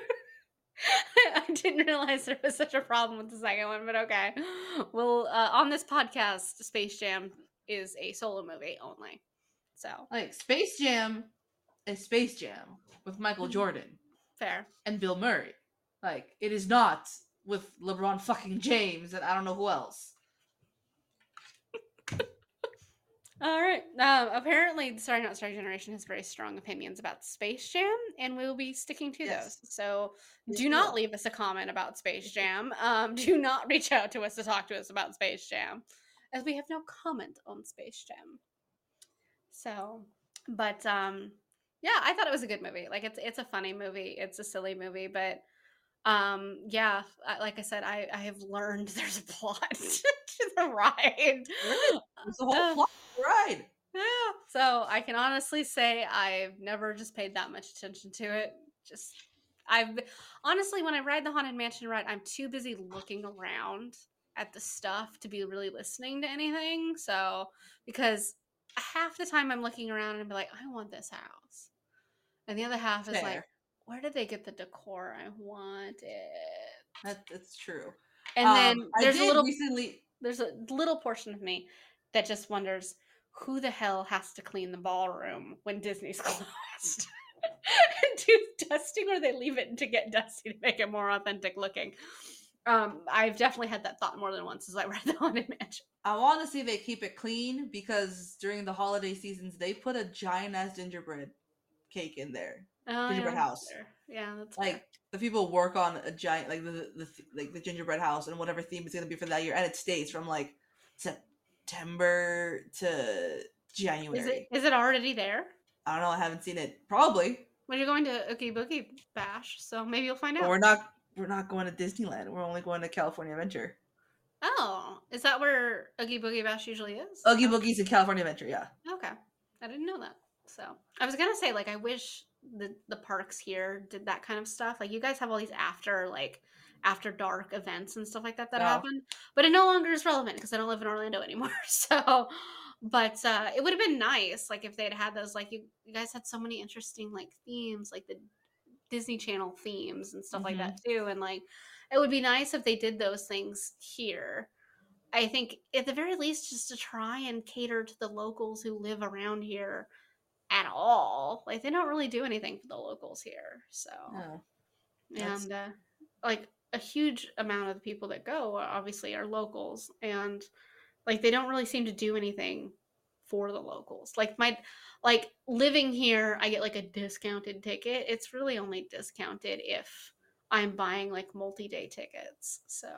C: I didn't realize there was such a problem with the second one, but okay. Well, on this podcast, Space Jam is a solo movie only. So
D: Like, Space Jam is Space Jam with Michael Jordan
C: fair.
D: and Bill Murray. Like, it is not with LeBron fucking James and I don't know who else.
C: All right. Apparently, the Sorry Not Sorry generation has very strong opinions about Space Jam, and we'll be sticking to
D: Yes.
C: those. So
D: Yes,
C: do
D: we
C: not
D: will.
C: leave us a comment about Space Jam. Do not reach out to us to talk to us about Space Jam, as we have no comment on Space Jam. So, but yeah, I thought it was a good movie. Like it's a funny movie. It's a silly movie, but yeah, like I said, I have learned there's a plot to the ride.
D: There's a whole plot to the ride.
C: Yeah. So I can honestly say I've never just paid that much attention to it. Just honestly, when I ride the Haunted Mansion ride, I'm too busy looking around at the stuff to be really listening to anything. So because half the time I'm looking around and be like, I want this house, and the other half is like,
D: Fair.
C: where did they get the decor I wanted?
D: That's true.
C: And then
D: I did recently.
C: there's a little portion of me that just wonders who the hell has to clean the ballroom when Disney's closed and do dusting, or they leave it to get dusty to make it more authentic looking. I've definitely had that thought more than once as I read the Haunted Mansion.
D: I want to see they keep it clean because during the holiday seasons they put a giant ass gingerbread cake in there. Gingerbread house.
C: Fair. Yeah, that's
D: like
C: fair.
D: the people work on a giant like the gingerbread house and whatever theme it's gonna be for that year, and it stays from like September to January.
C: Is it already there?
D: I don't know. I haven't seen it. Probably.
C: Well, you're going to Oogie Boogie Bash, so maybe you'll find out.
D: But we're not going to Disneyland. We're only going to California Adventure.
C: Oh, is that where Oogie Boogie Bash usually is?
D: Oogie Boogie's in California Adventure, yeah.
C: Okay, I didn't know that. So I was gonna say, like, I wish the parks here did that kind of stuff. Like, you guys have all these after dark events and stuff like that happen, but it no longer is relevant because I don't live in Orlando anymore. So, but it would have been nice, like, if they'd had those. Like, you guys had so many interesting like themes, like the Disney Channel themes and stuff like that too, and like it would be nice if they did those things here. I think at the very least just to try and cater to the locals who live around here at all. Like, they don't really do anything for the locals here. So, and like a huge amount of the people that go obviously are locals, and like they don't really seem to do anything for the locals. Like living here, I get like a discounted ticket. It's really only discounted if I'm buying like multi-day tickets. So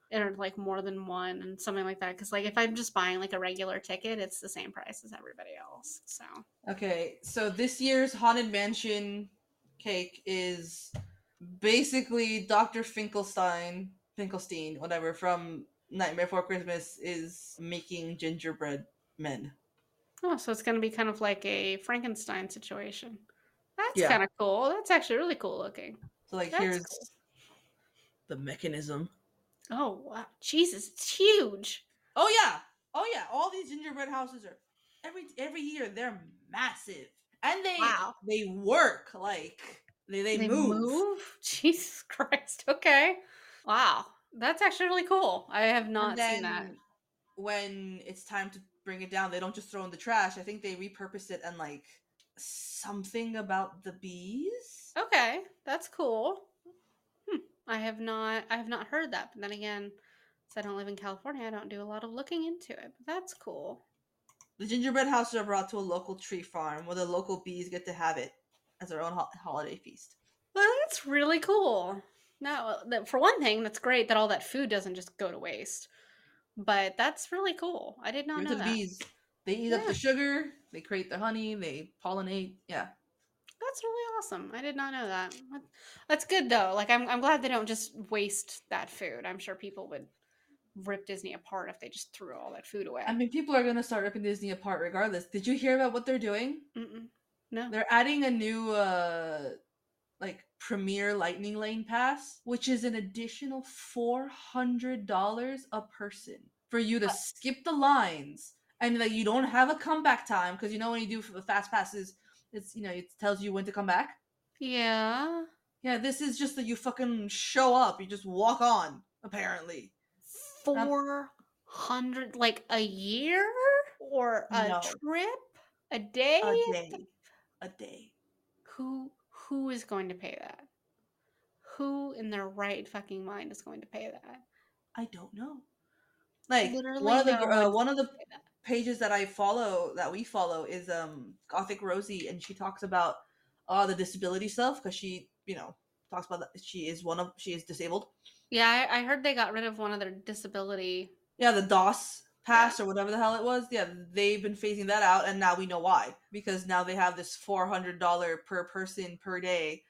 C: or like more than one and something like that. Because like if I'm just buying like a regular ticket, it's the same price as everybody else. So
D: Okay, so this year's Haunted Mansion cake is basically Dr. Finkelstein, whatever, from Nightmare Before Christmas is making gingerbread men.
C: so it's gonna be kind of like a Frankenstein situation. That's
D: Yeah.
C: kind of cool. That's actually really cool looking.
D: So like
C: That's
D: here's
C: cool.
D: the mechanism.
C: Oh wow, Jesus, it's huge.
D: Oh yeah. All these gingerbread houses are every year they're massive. And
C: Wow.
D: they work like they move.
C: Jesus Christ. Okay. Wow. That's actually really cool. I have
D: And
C: not seen
D: then
C: that.
D: when it's time to bring it down, they don't just throw in the trash. I think they repurpose it and like something about the bees.
C: Okay, that's cool. I have not heard that. But then again, since I don't live in California, I don't do a lot of looking into it. But that's cool.
D: The gingerbread houses are brought to a local tree farm where the local bees get to have it as their own holiday feast.
C: Well, that's really cool. Now, for one thing, that's great that all that food doesn't just go to waste. But that's really cool. I did not
D: Give it
C: know
D: to the
C: that.
D: bees. They eat up the sugar. They create the honey. They pollinate. Yeah.
C: That's really awesome. I did not know that. That's good though. Like I'm glad they don't just waste that food. I'm sure people would rip Disney apart if they just threw all that food away.
D: I mean, people are gonna start ripping Disney apart regardless. Did you hear about what they're doing?
C: Mm-mm. No.
D: They're adding a new like Premier Lightning Lane pass, which is an additional $400 a person for you to skip the lines, and like you don't have a comeback time because you know when you do for the fast passes, it's it tells you when to come back.
C: Yeah.
D: Yeah, this is just that you fucking show up, you just walk on. Apparently,
C: 400 like a year or a
D: No.
C: trip? A day?
D: A day.
C: Who is going to pay that? Who in their right fucking mind is going to pay that?
D: I don't know. Like
C: Literally
D: one of the pages that we follow is Gothic Rosie, and she talks about the disability stuff because she talks about that she is disabled.
C: Yeah, I heard they got rid of one of their disability.
D: Yeah, the DOS pass or whatever the hell it was. Yeah, they've been phasing that out, and now we know why, because now they have this $400 per person per day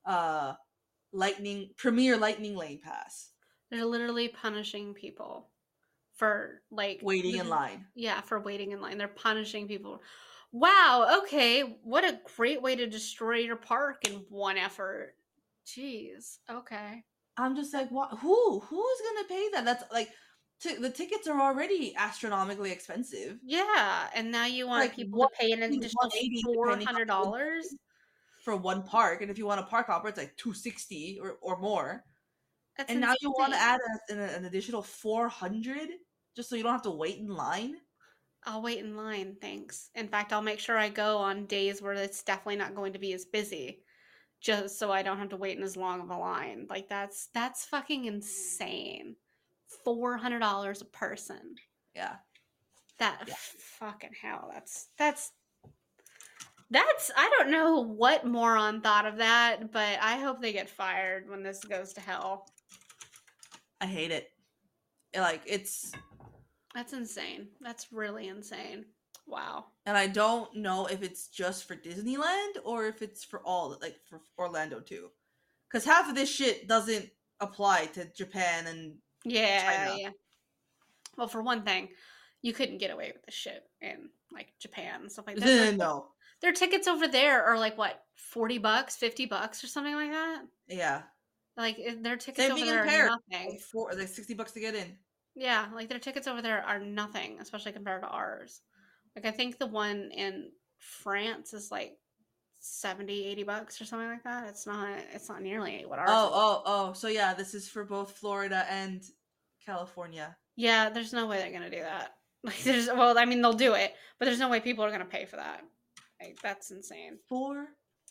D: Premier Lightning Lane pass.
C: They're literally punishing people for like
D: waiting in line.
C: Yeah, for waiting in line. They're punishing people. Wow, okay. What a great way to destroy your park in one effort. Jeez. Okay.
D: I'm just like, what? Who's gonna pay that? That's like, the tickets are already astronomically expensive.
C: Yeah, and now you want
D: Like,
C: people to pay an additional $400
D: for one park, and if you want a park hopper, it's like $260 or more.
C: That's
D: and
C: insane.
D: now you want to add an additional $400 just so you don't have to wait in line.
C: I'll wait in line, thanks. In fact, I'll make sure I go on days where it's definitely not going to be as busy, just so I don't have to wait in as long of a line. Like that's fucking insane. $400 a person.
D: Yeah.
C: Fucking hell. That's I don't know what moron thought of that, but I hope they get fired when this goes to hell.
D: I hate it.
C: That's insane. That's really insane. Wow.
D: And I don't know if it's just for Disneyland or if it's for for Orlando too. Because half of this shit doesn't apply to Japan and China.
C: Yeah. Well, for one thing, you couldn't get away with this shit in like Japan and stuff like that.
D: No.
C: Their tickets over there are like what, $40, $50 or something like that?
D: Yeah.
C: Like their tickets over there are nothing.
D: Like $60 to get in.
C: Yeah, like their tickets over there are nothing, especially compared to ours. Like I think the one in France is like $70, $80 or something like that. It's not nearly what ours is.
D: Oh. So yeah, this is for both Florida and California.
C: Yeah, there's no way they're gonna do that. Like they'll do it, but there's no way people are gonna pay for that. Like that's insane.
D: $400.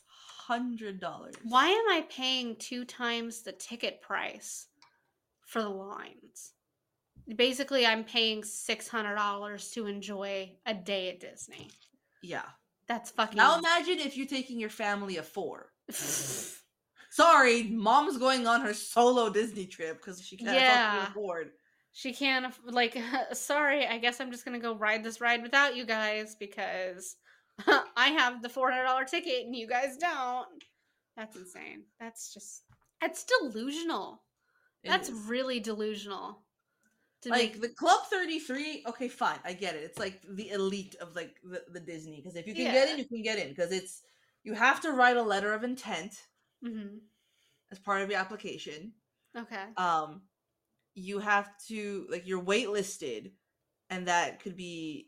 C: Why am I paying 2 times the ticket price for the lines? Basically, I'm paying $600 to enjoy a day at Disney.
D: Yeah.
C: That's fucking...
D: Now imagine if you're taking your family of 4. Sorry, mom's going on her solo Disney trip because she can't fucking afford.
C: She can't, like, sorry, I guess I'm just gonna go ride this ride without you guys because I have the $400 ticket and you guys don't. That's insane. That's delusional.
D: It
C: That's
D: is.
C: really delusional. To
D: Like
C: make,
D: the Club 33, okay, fine, I get it. It's like the elite of like the Disney, because if you can get in,
C: yeah.
D: you can get in, because it's you have to write a letter of intent
C: Hmm.
D: as part of your application.
C: Okay.
D: You have to like you're waitlisted, and that could be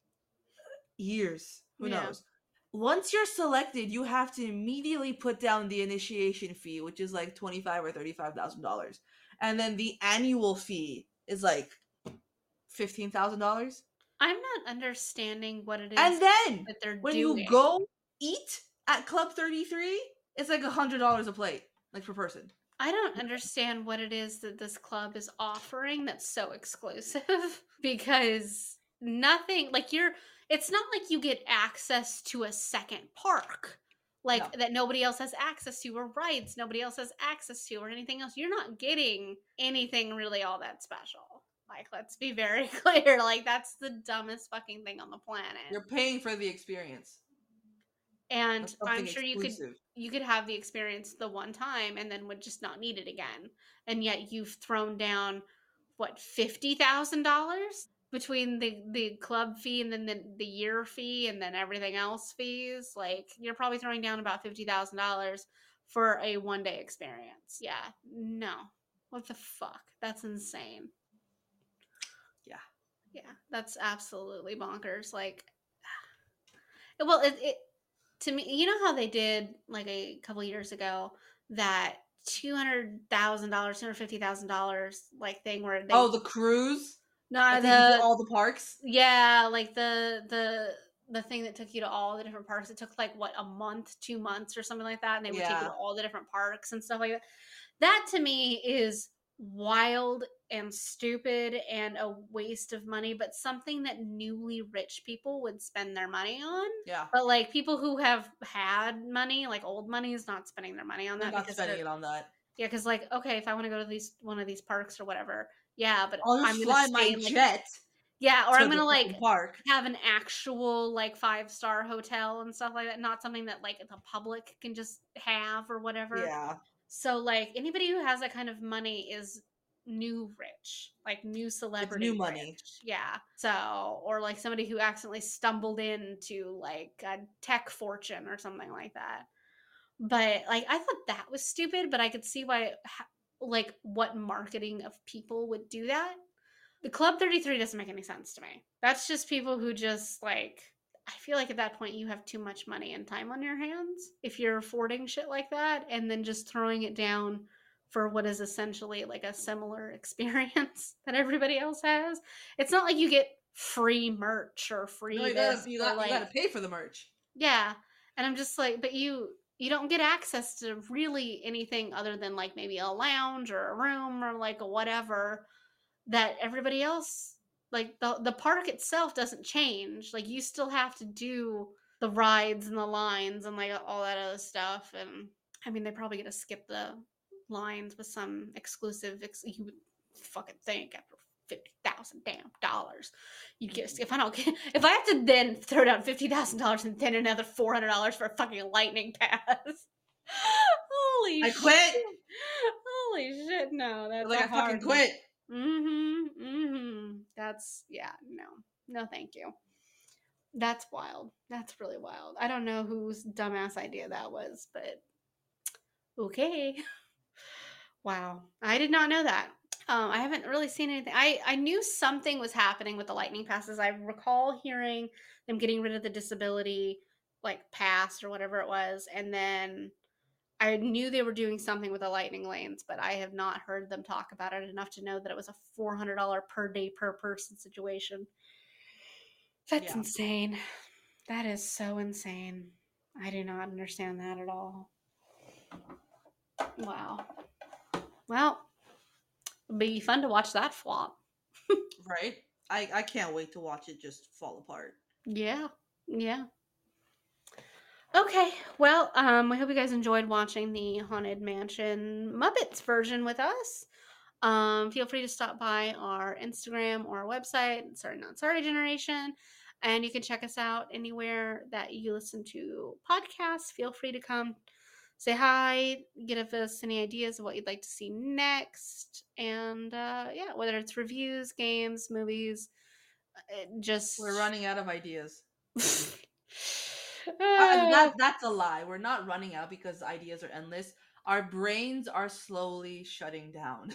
D: years. Who
C: Yeah.
D: knows? Once you're selected, you have to immediately put down the initiation fee, which is like $25,000 or $35,000, and then the annual fee is like $15,000.
C: I'm not understanding what it is
D: And then
C: that they're
D: when you
C: doing.
D: go eat at Club 33, it's like $100 a plate, like per person.
C: I don't understand what it is that this club is offering that's so exclusive because nothing like it's not like you get access to a second park like
D: No.
C: that nobody else has access to or rides nobody else has access to or anything else. You're not getting anything really all that special. Like, let's be very clear. Like, that's the dumbest fucking thing on the planet.
D: You're paying for the experience.
C: And
D: That's
C: I'm
D: something
C: sure
D: exclusive.
C: you could have the experience the one time and then would just not need it again. And yet you've thrown down what, $50,000 between the club fee and then the year fee and then everything else fees. Like, you're probably throwing down about $50,000 for a 1-day experience. Yeah, no. What the fuck? That's insane.
D: Yeah.
C: Yeah, that's absolutely bonkers. Like, well, it to me, you know how they did like a couple years ago that $200,000, $250,000 like thing where they
D: Oh, the cruise
C: no
D: that take you to
C: the
D: all the parks.
C: yeah like the thing that took you to all the different parks. It took like what, a month, 2 months or something like that, and they would take you
D: Yeah.
C: to all the different parks and stuff like that. That to me is wild and stupid and a waste of money, but something that newly rich people would spend their money on.
D: Yeah.
C: But like people who have had money, like old money, is not spending their money on
D: They're
C: that
D: not
C: because
D: spending it on that.
C: yeah, because like okay, if I want to go to one of these parks or whatever, yeah, but
D: I'll
C: I'm
D: just
C: gonna
D: fly
C: stay
D: my
C: in like
D: jet
C: yeah, or
D: to
C: I'm
D: the
C: gonna like
D: fucking park.
C: have an actual like 5-star hotel and stuff like that, not something that like the public can just have or whatever.
D: Yeah.
C: So like anybody who has that kind of money is new rich, like new
D: It's
C: celebrity
D: new money.
C: rich. Yeah. So or like somebody who accidentally stumbled into like a tech fortune or something like that. But like I thought that was stupid, but I could see why like what marketing of people would do that. The Club 33 doesn't make any sense to me. That's just people who just like I feel like at that point you have too much money and time on your hands if you're affording shit like that and then just throwing it down for what is essentially like a similar experience that everybody else has. It's not like you get free merch or free
D: No, you
C: this
D: gotta you
C: or
D: got you
C: like
D: gotta pay for the merch.
C: yeah. And I'm just like, but you don't get access to really anything other than like maybe a lounge or a room or like a whatever that everybody else like the park itself doesn't change. Like you still have to do the rides and the lines and like all that other stuff. And I mean, they probably get to skip the lines with some exclusive. You would fucking think after $50,000 damn dollars, you get if I don't get if I have to then throw down $50,000 and then another $400 for a fucking lightning pass. Holy
D: I
C: shit!
D: quit.
C: Holy shit! No, that's
D: Like
C: a
D: I fucking
C: hard no.
D: quit.
C: That's yeah, no, thank you. That's wild. That's really wild. I don't know whose dumbass idea that was, but okay. Wow, I did not know that. I haven't really seen anything. I knew something was happening with the lightning passes. I recall hearing them getting rid of the disability like pass or whatever it was, and then I knew they were doing something with the lightning lanes, but I have not heard them talk about it enough to know that it was a $400 per day per person situation. That's
D: Yeah.
C: insane. That is so insane. I do not understand that at all. Wow. Well, it'd be fun to watch that flop.
D: Right? I can't wait to watch it just fall apart.
C: Yeah. Yeah. Okay. Well, we hope you guys enjoyed watching the Haunted Mansion Muppets version with us. Feel free to stop by our Instagram or our website, Sorry Not Sorry Generation. And you can check us out anywhere that you listen to podcasts. Feel free to come say hi, give us any ideas of what you'd like to see next. And yeah, whether it's reviews, games, movies, just.
D: We're running out of ideas.
C: Uh,
D: That's a lie. We're not running out because ideas are endless. Our brains are slowly shutting down.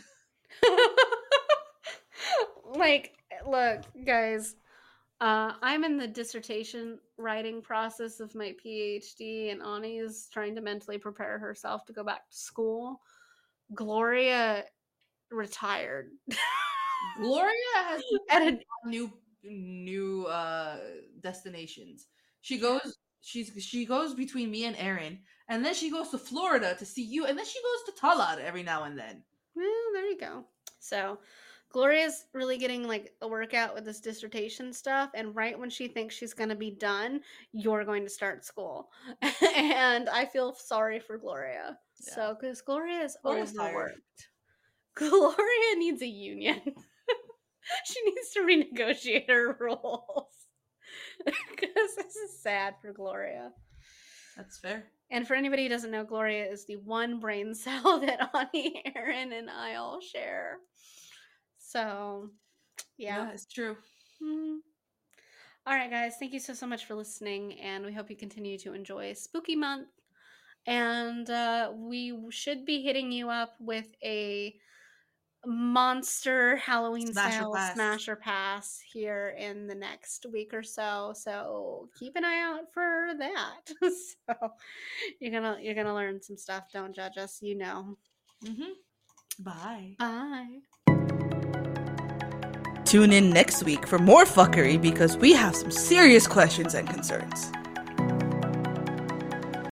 C: like, look, guys, I'm in the dissertation writing process of my PhD, and Ani is trying to mentally prepare herself to go back to school. Gloria retired.
D: Gloria has
C: At a,
D: new destinations. She goes between me and Aaron, and then she goes to Florida to see you, and then she goes to Talat every now and then.
C: well, there you go. So Gloria's really getting like a workout with this dissertation stuff, and right when she thinks she's going to be done, you're going to start school. And I feel sorry for Gloria.
D: Yeah.
C: So because Gloria is
D: Gloria's
C: overworked.
D: tired.
C: Gloria needs a union. She needs to renegotiate her rules. Because this is sad for Gloria.
D: That's fair.
C: And for anybody who doesn't know, Gloria is the one brain cell that Ani, Aaron, and I all share. So, yeah.
D: It's true.
C: All right, guys. Thank you so much for listening. And we hope you continue to enjoy Spooky Month. And we should be hitting you up with a monster Halloween style Smasher Pass here in the next week or so. So keep an eye out for that. So you're gonna learn some stuff. Don't judge us, you know.
D: Bye.
C: Bye.
D: Tune in next week for more fuckery because we have some serious questions and concerns.